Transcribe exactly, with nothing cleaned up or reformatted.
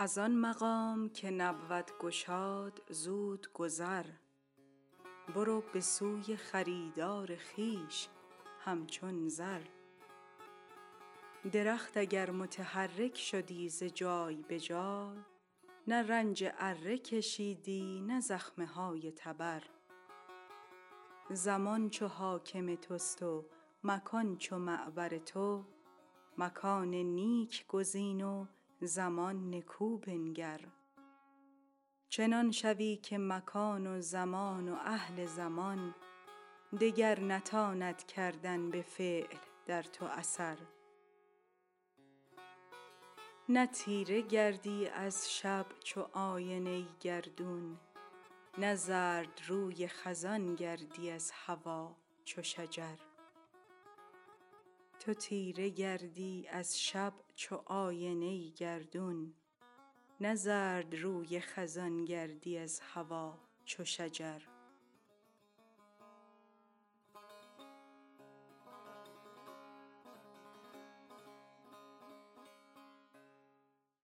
از آن مقام که نبود گشاد زود گذر، برو به سوی خریدار خویش همچون زر. درخت اگر متحرک شدی ز جای به جای، نه رنج اره کشیدی نه زخمه های تبر. زمان چو حاکم توست و مکان چو معبر تو، مکان نیک گزین و زمان نکو بنگر. چنان شوی که مکان و زمان و اهل زمان، دگر نتاند کردن به فعل در تو اثر. نه تیره گردی از شب چو آینه گردون، نه زردروی خزان گردی از هوا چو شجر. تو تیره گردی از شب چو آینه گردون، نه زردروی خزان گردی از هوا چو شجر.